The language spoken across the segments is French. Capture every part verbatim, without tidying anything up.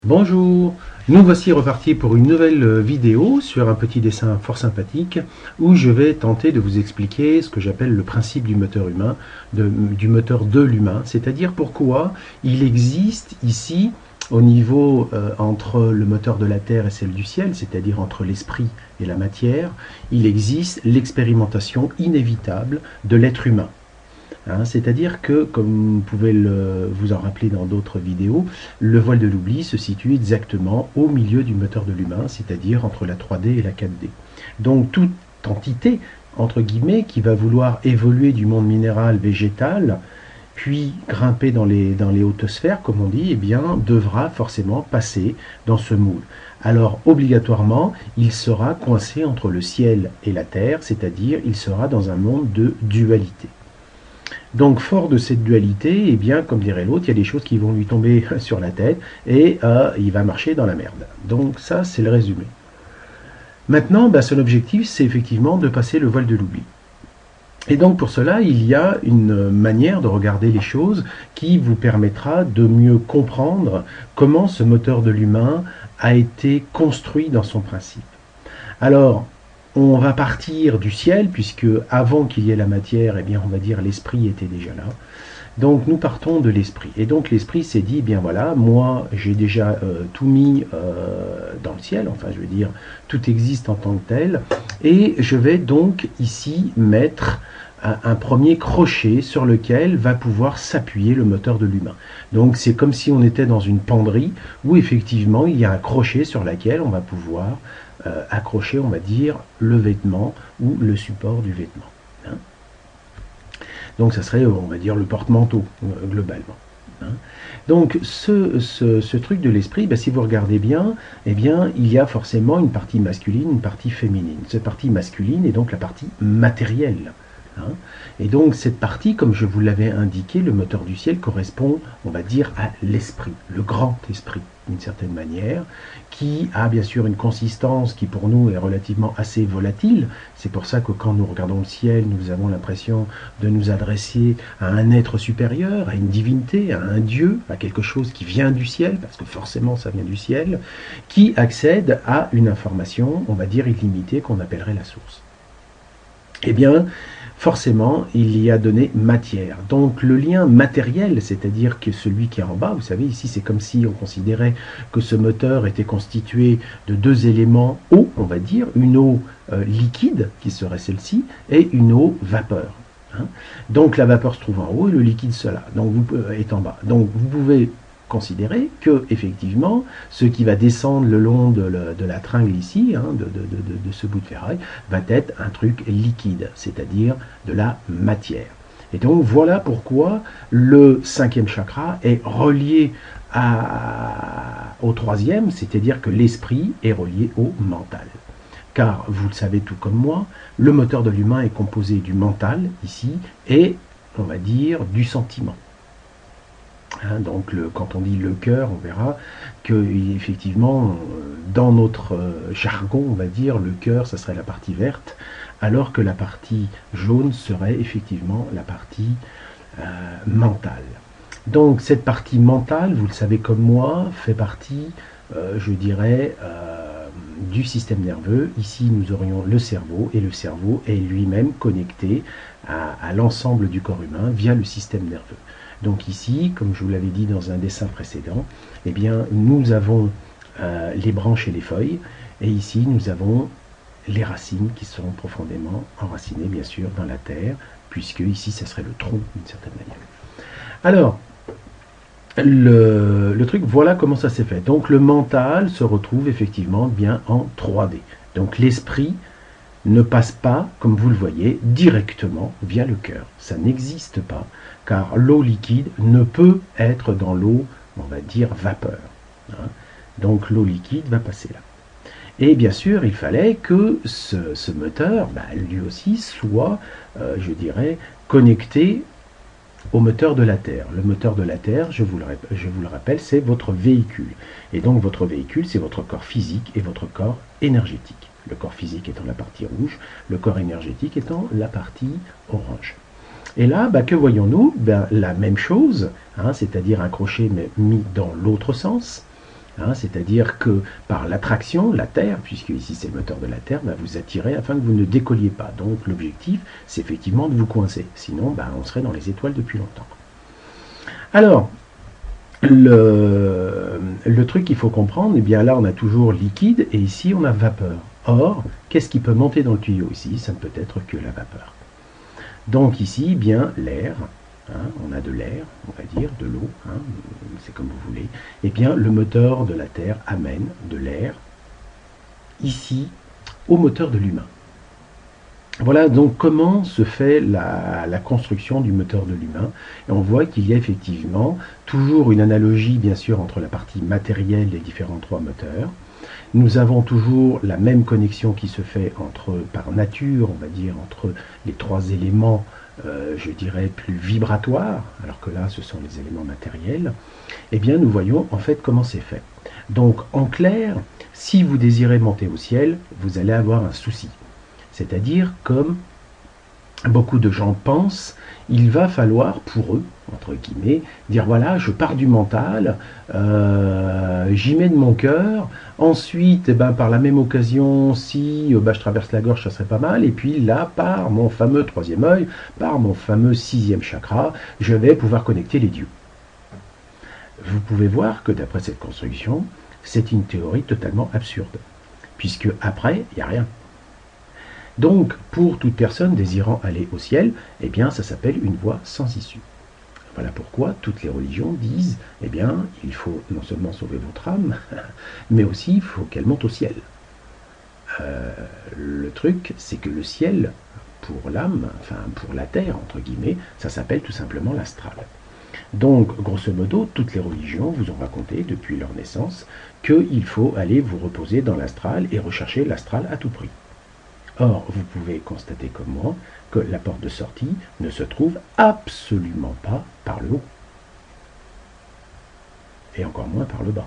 Bonjour, nous voici repartis pour une nouvelle vidéo sur un petit dessin fort sympathique où je vais tenter de vous expliquer ce que j'appelle le principe du moteur humain, de, du moteur de l'humain, c'est-à-dire pourquoi il existe ici au niveau euh, entre le moteur de la Terre et celle du ciel, c'est-à-dire entre l'esprit et la matière, il existe l'expérimentation inévitable de l'être humain. Hein, c'est-à-dire que, comme vous pouvez le, vous en rappeler dans d'autres vidéos, le voile de l'oubli se situe exactement au milieu du moteur de l'humain, c'est-à-dire entre la trois D et la quatre D. Donc toute entité, entre guillemets, qui va vouloir évoluer du monde minéral végétal, puis grimper dans les, dans les hautes sphères, comme on dit, eh bien, devra forcément passer dans ce moule. Alors, obligatoirement, il sera coincé entre le ciel et la terre, c'est-à-dire il sera dans un monde de dualité. Donc, fort de cette dualité, eh bien, comme dirait l'autre, il y a des choses qui vont lui tomber sur la tête et euh, il va marcher dans la merde. Donc, ça, c'est le résumé. Maintenant, bah, son objectif, c'est effectivement de passer le voile de l'oubli. Et donc, pour cela, il y a une manière de regarder les choses qui vous permettra de mieux comprendre comment ce moteur de l'humain a été construit dans son principe. Alors, on va partir du ciel, puisque avant qu'il y ait la matière, eh bien, on va dire l'esprit était déjà là. Donc nous partons de l'esprit. Et donc l'esprit s'est dit, eh bien voilà, moi j'ai déjà euh, tout mis euh, dans le ciel, enfin je veux dire, tout existe en tant que tel, et je vais donc ici mettre un, un premier crochet sur lequel va pouvoir s'appuyer le moteur de l'humain. Donc c'est comme si on était dans une penderie, où effectivement il y a un crochet sur lequel on va pouvoir Euh, accrocher, on va dire, le vêtement ou le support du vêtement. Hein. Donc ça serait, on va dire, le porte-manteau, euh, globalement. Hein. Donc ce, ce, ce truc de l'esprit, ben, si vous regardez bien, eh bien, il y a forcément une partie masculine, une partie féminine. Cette partie masculine est donc la partie matérielle. Hein. Et donc cette partie, comme je vous l'avais indiqué, le moteur du ciel correspond, on va dire, à l'esprit, le grand esprit, d'une certaine manière, qui a bien sûr une consistance qui pour nous est relativement assez volatile. C'est pour ça que quand nous regardons le ciel, nous avons l'impression de nous adresser à un être supérieur, à une divinité, à un dieu, à quelque chose qui vient du ciel, parce que forcément ça vient du ciel, qui accède à une information, on va dire, illimitée, qu'on appellerait la source. Eh bien, forcément, il y a donné matière. Donc le lien matériel, c'est-à-dire que celui qui est en bas, vous savez, ici c'est comme si on considérait que ce moteur était constitué de deux éléments eau, on va dire, une eau euh, liquide, qui serait celle-ci, et une eau vapeur. Hein. Donc la vapeur se trouve en haut et le liquide cela, donc vous, euh, est en bas. Donc vous pouvez considérer que effectivement ce qui va descendre le long de, le, de la tringle ici, hein, de, de, de, de ce bout de ferraille, va être un truc liquide, c'est-à-dire de la matière. Et donc voilà pourquoi le cinquième chakra est relié à, au troisième, c'est-à-dire que l'esprit est relié au mental. Car vous le savez tout comme moi, le moteur de l'humain est composé du mental ici et on va dire du sentiment. Hein, donc le, quand on dit le cœur, on verra que effectivement dans notre jargon, on va dire, le cœur, ça serait la partie verte, alors que la partie jaune serait effectivement la partie euh, mentale. Donc cette partie mentale, vous le savez comme moi, fait partie, euh, je dirais, euh, du système nerveux. Ici, nous aurions le cerveau, et le cerveau est lui-même connecté à, à l'ensemble du corps humain via le système nerveux. Donc ici, comme je vous l'avais dit dans un dessin précédent, eh bien, nous avons euh, les branches et les feuilles, et ici nous avons les racines qui sont profondément enracinées, bien sûr, dans la terre, puisque ici, ça serait le tronc, d'une certaine manière. Alors, le, le truc, voilà comment ça s'est fait. Donc le mental se retrouve effectivement bien en trois D. Donc l'esprit ne passe pas, comme vous le voyez, directement via le cœur. Ça n'existe pas, car l'eau liquide ne peut être dans l'eau, on va dire, vapeur. Hein. Donc l'eau liquide va passer là. Et bien sûr, il fallait que ce, ce moteur, bah, lui aussi, soit, euh, je dirais, connecté au moteur de la Terre. Le moteur de la Terre, je vous le, je vous le rappelle, c'est votre véhicule. Et donc votre véhicule, c'est votre corps physique et votre corps énergétique. Le corps physique étant la partie rouge, le corps énergétique étant la partie orange. Et là, bah, que voyons-nous? Ben, la même chose, hein, c'est-à-dire un crochet mais mis dans l'autre sens. Hein, c'est-à-dire que par l'attraction, la Terre, puisque ici c'est le moteur de la Terre, va vous attirer afin que vous ne décolliez pas. Donc l'objectif, c'est effectivement de vous coincer. Sinon, ben, on serait dans les étoiles depuis longtemps. Alors, le, le truc qu'il faut comprendre, eh bien là on a toujours liquide et ici on a vapeur. Or, qu'est-ce qui peut monter dans le tuyau ici? Ça ne peut être que la vapeur. Donc ici, eh bien l'air, hein, on a de l'air, on va dire, de l'eau, hein, c'est comme vous voulez. Eh bien le moteur de la Terre amène de l'air ici au moteur de l'humain. Voilà donc comment se fait la, la construction du moteur de l'humain. Et on voit qu'il y a effectivement toujours une analogie, bien sûr, entre la partie matérielle des différents trois moteurs. Nous avons toujours la même connexion qui se fait entre, par nature, on va dire, entre les trois éléments, euh, je dirais, plus vibratoires, alors que là, ce sont les éléments matériels. Eh bien, nous voyons en fait comment c'est fait. Donc, en clair, si vous désirez monter au ciel, vous allez avoir un souci. C'est-à-dire, comme beaucoup de gens pensent, il va falloir pour eux, entre guillemets, dire voilà, je pars du mental, euh, j'y mets de mon cœur, ensuite, eh ben, par la même occasion, si euh, ben, je traverse la gorge, ça serait pas mal, et puis là, par mon fameux troisième œil, par mon fameux sixième chakra, je vais pouvoir connecter les dieux. Vous pouvez voir que d'après cette construction, c'est une théorie totalement absurde, puisque après, il n'y a rien. Donc, pour toute personne désirant aller au ciel, eh bien, ça s'appelle une voie sans issue. Voilà pourquoi toutes les religions disent, eh bien, il faut non seulement sauver votre âme, mais aussi il faut qu'elle monte au ciel. Euh, le truc, c'est que le ciel, pour l'âme, enfin pour la terre, entre guillemets, ça s'appelle tout simplement l'astral. Donc, grosso modo, toutes les religions vous ont raconté, depuis leur naissance, qu'il faut aller vous reposer dans l'astral et rechercher l'astral à tout prix. Or, vous pouvez constater comme moi que la porte de sortie ne se trouve absolument pas par le haut. Et encore moins par le bas.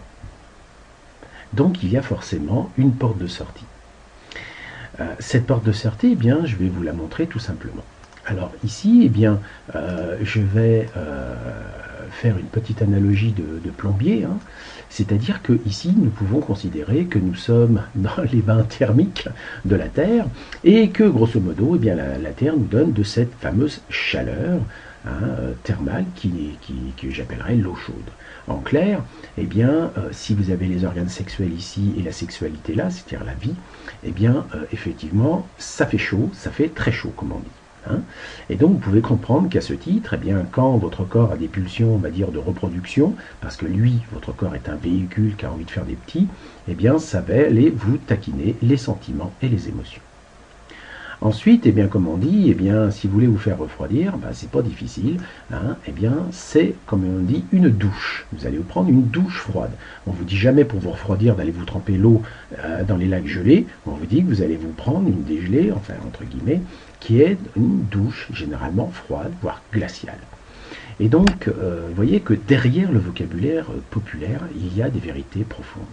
Donc, il y a forcément une porte de sortie. Euh, cette porte de sortie, eh bien, je vais vous la montrer tout simplement. Alors ici, eh bien, euh, je vais euh, faire une petite analogie de, de plombier, hein. C'est-à-dire que ici, nous pouvons considérer que nous sommes dans les bains thermiques de la Terre et que, grosso modo, eh bien, la, la Terre nous donne de cette fameuse chaleur hein, thermale qui, qui, que j'appellerais l'eau chaude. En clair, eh bien, euh, si vous avez les organes sexuels ici et la sexualité là, c'est-à-dire la vie, eh bien, euh, effectivement, ça fait chaud, ça fait très chaud, comme on dit. Hein. Et donc vous pouvez comprendre qu'à ce titre, eh bien, quand votre corps a des pulsions, on va dire, de reproduction, parce que lui, votre corps est un véhicule qui a envie de faire des petits, eh bien ça va aller vous taquiner les sentiments et les émotions. Ensuite, eh bien, comme on dit, eh bien, si vous voulez vous faire refroidir, ben, c'est pas difficile, hein, eh bien, c'est, comme on dit, une douche. Vous allez vous prendre une douche froide. On vous dit jamais pour vous refroidir d'aller vous tremper l'eau euh, dans les lacs gelés. On vous dit que vous allez vous prendre une dégelée, enfin, entre guillemets, qui est une douche généralement froide, voire glaciale. Et donc, euh, vous voyez que derrière le vocabulaire euh, populaire, il y a des vérités profondes.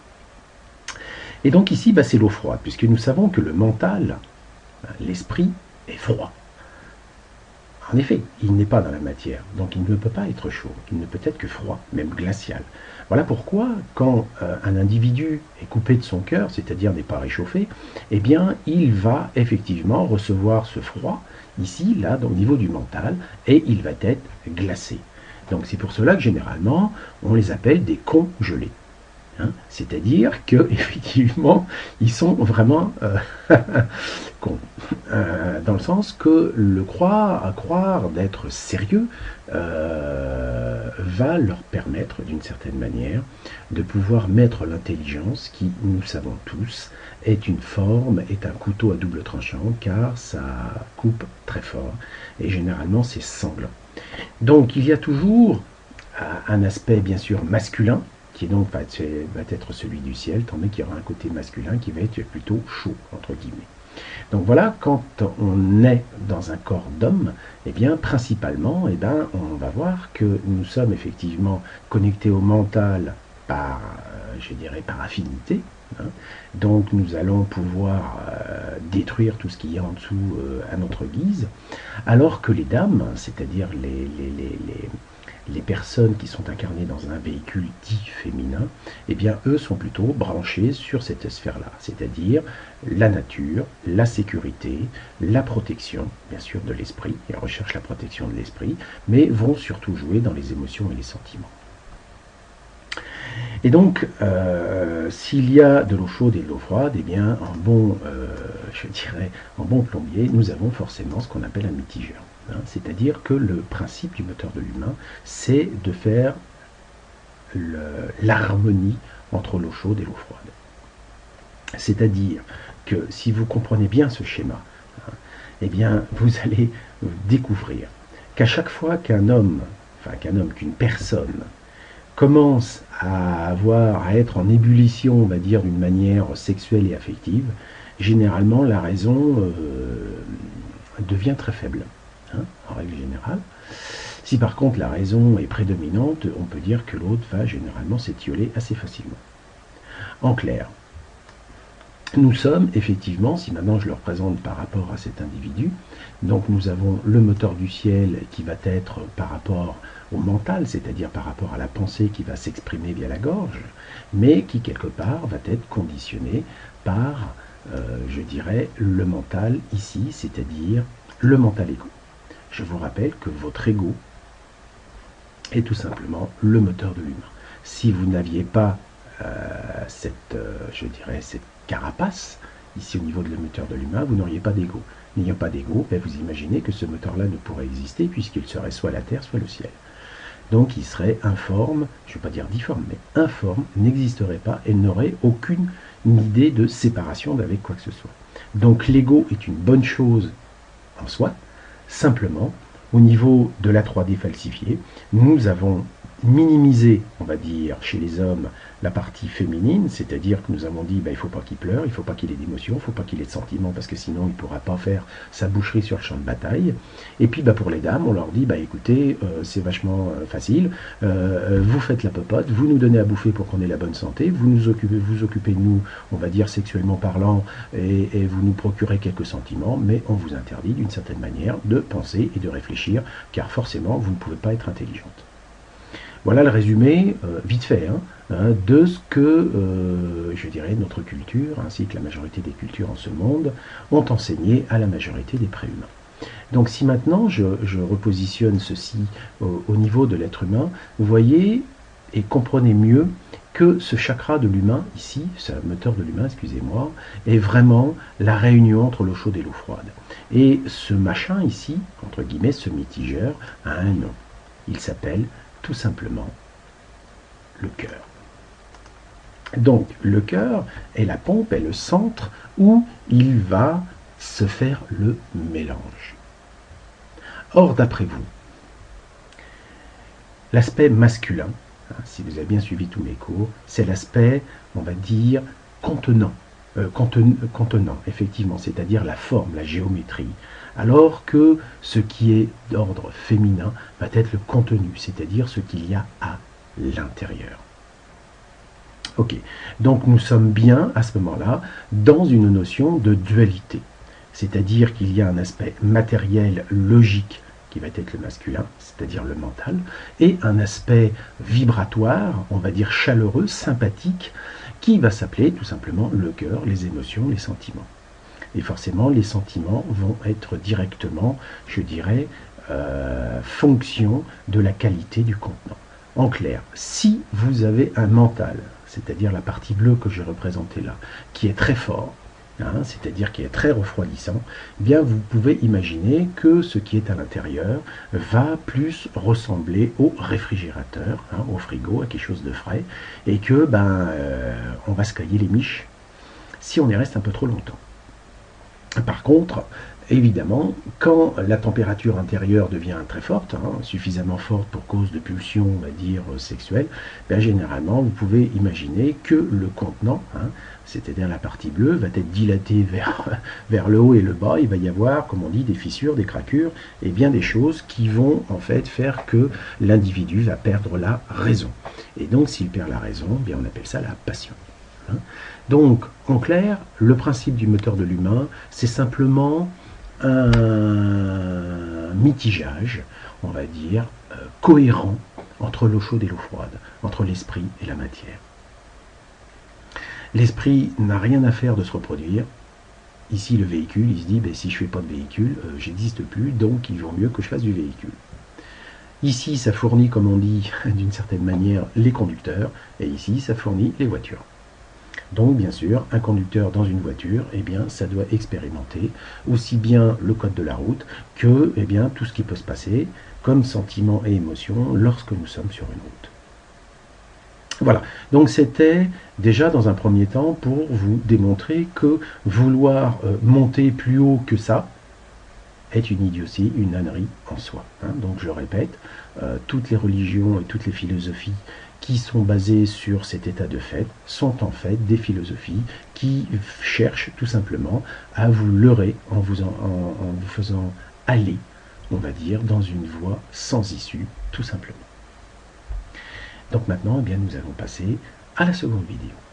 Et donc ici, bah, c'est l'eau froide, puisque nous savons que le mental, l'esprit, est froid. En effet, il n'est pas dans la matière, donc il ne peut pas être chaud, il ne peut être que froid, même glacial. Voilà pourquoi, quand euh, un individu est coupé de son cœur, c'est-à-dire n'est pas réchauffé, eh bien, il va effectivement recevoir ce froid, ici, là, au niveau du mental, et il va être glacé. Donc c'est pour cela que, généralement, on les appelle des congelés. Hein, c'est-à-dire que effectivement, ils sont vraiment euh, cons, euh, dans le sens que le croire, à croire d'être sérieux euh, va leur permettre, d'une certaine manière, de pouvoir mettre l'intelligence qui, nous savons tous, est une forme, est un couteau à double tranchant, car ça coupe très fort et généralement c'est sanglant. Donc il y a toujours un aspect bien sûr masculin, qui donc va être, va être celui du ciel, tandis qu'il y aura un côté masculin qui va être plutôt chaud, entre guillemets. Donc voilà, quand on est dans un corps d'homme, eh bien, principalement, eh bien, on va voir que nous sommes effectivement connectés au mental par, euh, je dirais, par affinité. Hein. Donc nous allons pouvoir euh, détruire tout ce qui est en dessous euh, à notre guise, alors que les dames, c'est-à-dire les, les, les, les les personnes qui sont incarnées dans un véhicule dit féminin, eh bien eux sont plutôt branchés sur cette sphère-là, c'est-à-dire la nature, la sécurité, la protection, bien sûr, de l'esprit, ils recherchent la protection de l'esprit, mais vont surtout jouer dans les émotions et les sentiments. Et donc, euh, s'il y a de l'eau chaude et de l'eau froide, eh bien, en bon, euh, je dirais, en bon plombier, nous avons forcément ce qu'on appelle un mitigeur. Hein, c'est-à-dire que le principe du moteur de l'humain, c'est de faire l'harmonie entre l'eau chaude et l'eau froide. C'est-à-dire que si vous comprenez bien ce schéma, hein, eh bien, vous allez découvrir qu'à chaque fois qu'un homme, enfin qu'un homme, qu'une personne commence à avoir, à être en ébullition, on va dire, d'une manière sexuelle et affective, généralement la raison euh, devient très faible, hein, en règle générale. Si par contre la raison est prédominante, on peut dire que l'autre va généralement s'étioler assez facilement. En clair, nous sommes effectivement, si maintenant je le représente par rapport à cet individu, donc nous avons le moteur du ciel qui va être par rapport au mental, c'est-à-dire par rapport à la pensée qui va s'exprimer via la gorge, mais qui quelque part va être conditionné par, euh, je dirais, le mental ici, c'est-à-dire le mental ego. Je vous rappelle que votre ego est tout simplement le moteur de l'humain. Si vous n'aviez pas euh, cette, euh, je dirais, cette carapace, ici au niveau de le moteur de l'humain, vous n'auriez pas d'ego. N'ayant pas d'ego, ben vous imaginez que ce moteur-là ne pourrait exister puisqu'il serait soit la terre, soit le ciel. Donc il serait informe, je ne vais pas dire difforme, mais informe, n'existerait pas et n'aurait aucune idée de séparation d'avec quoi que ce soit. Donc l'ego est une bonne chose en soi, simplement, au niveau de la trois D falsifiée, nous avons minimisé, on va dire, chez les hommes, la partie féminine, c'est-à-dire que nous avons dit, bah, il ne faut pas qu'il pleure, il ne faut pas qu'il ait d'émotions, il ne faut pas qu'il ait de sentiments, parce que sinon il ne pourra pas faire sa boucherie sur le champ de bataille. Et puis bah, pour les dames, on leur dit, bah, écoutez, euh, c'est vachement euh, facile, euh, vous faites la popote, vous nous donnez à bouffer pour qu'on ait la bonne santé, vous nous occupez, vous occupez de nous, on va dire sexuellement parlant, et, et vous nous procurez quelques sentiments, mais on vous interdit d'une certaine manière de penser et de réfléchir, car forcément, vous ne pouvez pas être intelligente. Voilà le résumé, euh, vite fait, hein, hein, de ce que, euh, je dirais, notre culture, ainsi que la majorité des cultures en ce monde, ont enseigné à la majorité des préhumains. Donc si maintenant je, je repositionne ceci au, au niveau de l'être humain, vous voyez et comprenez mieux que ce chakra de l'humain, ici, ce moteur de l'humain, excusez-moi, est vraiment la réunion entre l'eau chaude et l'eau froide. Et ce machin ici, entre guillemets, ce mitigeur, a un nom. Il s'appelle tout simplement le cœur. Donc le cœur est la pompe, est le centre où il va se faire le mélange. Or, d'après vous, l'aspect masculin, hein, si vous avez bien suivi tous mes cours, c'est l'aspect, on va dire, contenant. Euh, conten, contenant, effectivement, c'est-à-dire la forme, la géométrie, alors que ce qui est d'ordre féminin va être le contenu, c'est-à-dire ce qu'il y a à l'intérieur. Ok, donc nous sommes bien à ce moment-là dans une notion de dualité, c'est-à-dire qu'il y a un aspect matériel, logique, qui va être le masculin, c'est-à-dire le mental, et un aspect vibratoire, on va dire chaleureux, sympathique, qui va s'appeler tout simplement le cœur, les émotions, les sentiments. Et forcément, les sentiments vont être directement, je dirais, euh, fonction de la qualité du contenant. En clair, si vous avez un mental, c'est-à-dire la partie bleue que j'ai représentée là, qui est très fort, hein, c'est-à-dire qui est très refroidissant, eh bien vous pouvez imaginer que ce qui est à l'intérieur va plus ressembler au réfrigérateur, hein, au frigo, à quelque chose de frais, et que ben euh, on va se cailler les miches si on y reste un peu trop longtemps. Par contre, évidemment, quand la température intérieure devient très forte, hein, suffisamment forte pour cause de pulsions, on va dire, sexuelles, bien, généralement, vous pouvez imaginer que le contenant, hein, c'est-à-dire la partie bleue, va être dilatée vers, vers le haut et le bas. Il va y avoir, comme on dit, des fissures, des craquures, et bien des choses qui vont en fait faire que l'individu va perdre la raison. Et donc, s'il perd la raison, bien, on appelle ça la passion. Hein. Donc, en clair, le principe du moteur de l'humain, c'est simplement un mitigeage, on va dire, euh, cohérent entre l'eau chaude et l'eau froide, entre l'esprit et la matière. L'esprit n'a rien à faire de se reproduire. Ici, le véhicule, il se dit, ben, si je ne fais pas de véhicule, euh, j'existe plus, donc il vaut mieux que je fasse du véhicule. Ici, ça fournit, comme on dit, d'une certaine manière, les conducteurs, et ici, ça fournit les voitures. Donc, bien sûr, un conducteur dans une voiture, eh bien, ça doit expérimenter aussi bien le code de la route que eh bien, tout ce qui peut se passer comme sentiment et émotion lorsque nous sommes sur une route. Voilà, donc c'était déjà dans un premier temps pour vous démontrer que vouloir euh, monter plus haut que ça est une idiotie, une ânerie en soi. Hein. Donc je répète, euh, toutes les religions et toutes les philosophies qui sont basées sur cet état de fait sont en fait des philosophies qui cherchent tout simplement à vous leurrer en vous, en, en, en vous faisant aller, on va dire, dans une voie sans issue, tout simplement. Donc maintenant, eh bien, nous allons passer à la seconde vidéo.